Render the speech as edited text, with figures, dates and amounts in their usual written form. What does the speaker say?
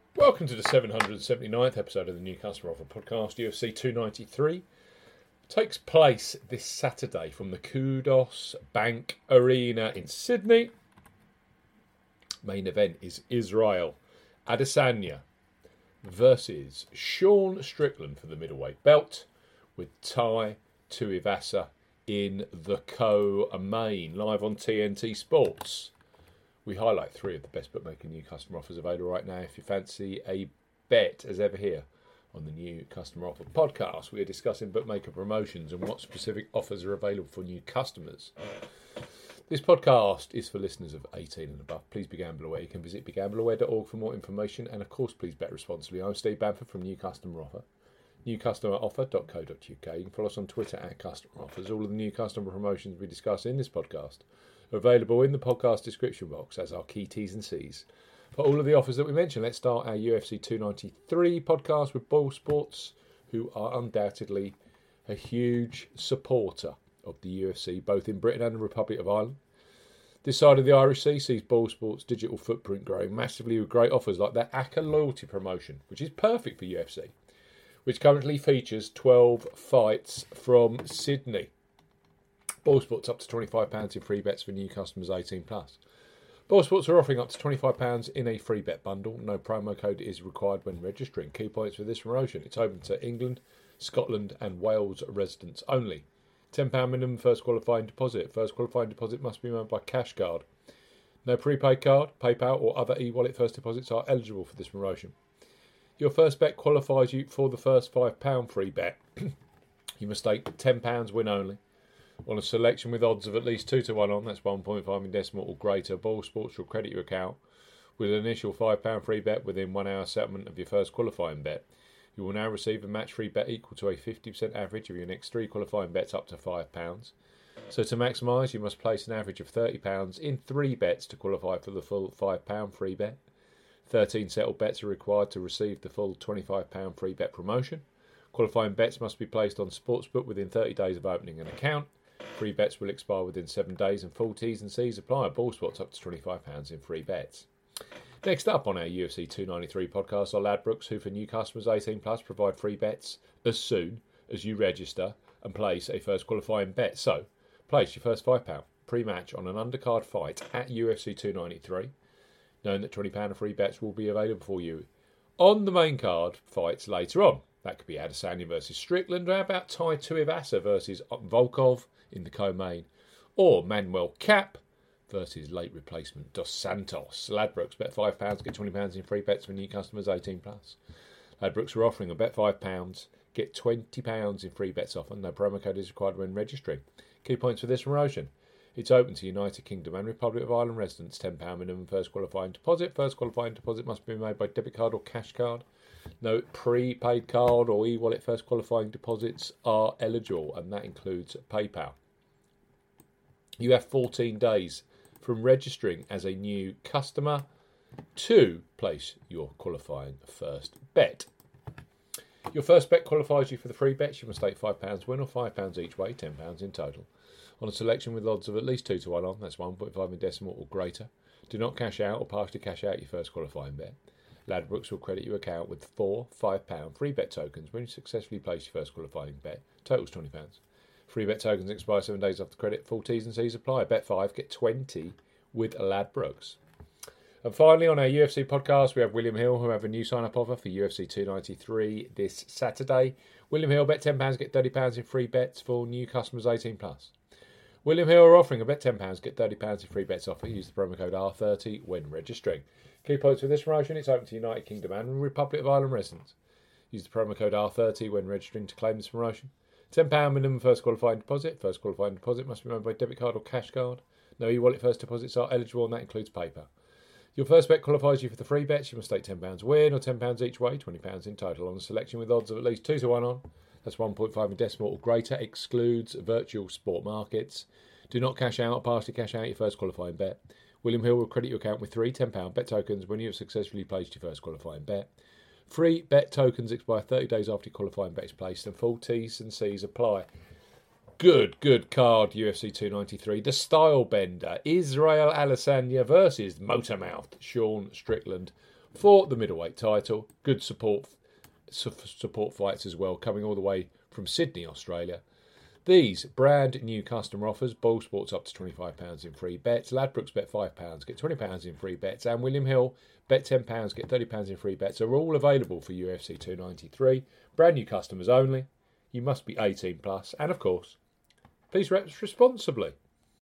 Welcome to the 779th episode of the New Customer Offer Podcast. UFC 293 takes place this Saturday from the Kudos Bank Arena in Sydney. Main event is Israel Adesanya versus Sean Strickland for the middleweight belt, with Tai Tuivasa in the co-main, live on TNT Sports. We highlight three of the best bookmaking new customer offers available right now. If you fancy a bet, as ever here on the New Customer Offer Podcast, we are discussing bookmaker promotions and what specific offers are available for new customers. This podcast is for listeners of 18 and above. Please be gamble aware. You can visit begambleaware.org for more information. And of course, please bet responsibly. I'm Steve Bamford from New Customer Offer. newcustomeroffer.co.uk. You can follow us on Twitter at Customer Offers. All of the new customer promotions we discuss in this podcast are available in the podcast description box as our key T's and C's. For all of the offers that we mentioned, let's start our UFC 293 podcast with Boyle Sports, who are undoubtedly a huge supporter of the UFC, both in Britain and the Republic of Ireland. This side of the Irish Sea sees Boyle Sports' digital footprint growing massively with great offers like their ACCA loyalty promotion, which is perfect for UFC, which currently features 12 fights from Sydney. Boyle Sports up to £25 in free bets for new customers 18+. Boyle Sports are offering up to £25 in a free bet bundle. No promo code is required when registering. Key points for this promotion: it's open to England, Scotland and Wales residents only. £10 minimum first qualifying deposit. First qualifying deposit must be made by cash card. No prepaid card, PayPal or other e-wallet first deposits are eligible for this promotion. Your first bet qualifies you for the first £5 free bet. You must stake £10 win only on a selection with odds of at least 2 to 1 on, that's 1.5 in decimal or greater. Boyle Sports will credit your account with an initial £5 free bet within 1 hour settlement of your first qualifying bet. You will now receive a match free bet equal to a 50% average of your next 3 qualifying bets up to £5. So to maximise, you must place an average of £30 in 3 bets to qualify for the full £5 free bet. 13 settled bets are required to receive the full £25 free bet promotion. Qualifying bets must be placed on Sportsbook within 30 days of opening an account. Free bets will expire within 7 days and full T's and C's apply. Boyle Sports up to £25 in free bets. Next up on our UFC 293 podcast are Ladbrokes, who for new customers 18+, provide free bets as soon as you register and place a first qualifying bet. So, place your first £5 pre-match on an undercard fight at UFC 293, knowing that £20 of free bets will be available for you on the main card fights later on. That could be Adesanya versus Strickland, or how about Tai Tuivasa versus Volkov in the co-main, or Manuel Cap versus late replacement Dos Santos. Ladbrokes, bet £5, get £20 in free bets for new customers 18+. Ladbrokes are offering a bet £5, get £20 in free bets offer. No promo code is required when registering. Key points for this promotion: it's open to United Kingdom and Republic of Ireland residents. £10 minimum first qualifying deposit. First qualifying deposit must be made by debit card or cash card. No prepaid card or e-wallet first qualifying deposits are eligible, and that includes PayPal. You have 14 days from registering as a new customer to place your qualifying first bet. Your first bet qualifies you for the free bets. You must stake £5 win or £5 each way, £10 in total, on a selection with odds of at least 2 to 1 on, that's 1.5 in decimal or greater. Do not cash out or partially cash out your first qualifying bet. Ladbrokes will credit your account with 4 £5 free bet tokens when you successfully place your first qualifying bet. Totals £20. Free bet tokens expire 7 days after credit. Full T's and C's apply. Bet 5, get 20 with Ladbrokes. And finally, on our UFC podcast, we have William Hill, who have a new sign-up offer for UFC 293 this Saturday. William Hill, bet £10, get £30 in free bets for new customers 18+. William Hill are offering a bet £10, get £30 in free bets offer. Use the promo code R30 when registering. Key points for this promotion: it's open to United Kingdom and Republic of Ireland residents. Use the promo code R30 when registering to claim this promotion. £10 minimum first qualifying deposit. First qualifying deposit must be made by debit card or cash card. No e-wallet first deposits are eligible, and that includes PayPal. Your first bet qualifies you for the free bets. You must stake £10 win or £10 each way, £20 in total, on a selection with odds of at least 2 to 1 on. That's 1.5 in decimal or greater, excludes virtual sport markets. Do not cash out or partially cash out your first qualifying bet. William Hill will credit your account with 3 £10 bet tokens when you have successfully placed your first qualifying bet. Free bet tokens expire 30 days after your qualifying bet is placed, and full T's and C's apply. Good card, UFC 293. The Style Bender, Israel Adesanya versus Motormouth Sean Strickland. for the middleweight title. Good support fights as well, coming all the way from Sydney, Australia. These brand new customer offers: Ball Sports up to £25 in free bets, Ladbrokes bet £5, get £20 in free bets, and William Hill bet £10, get £30 in free bets are all available for UFC 293. Brand new customers only. You must be 18 plus, and of course, please bet responsibly.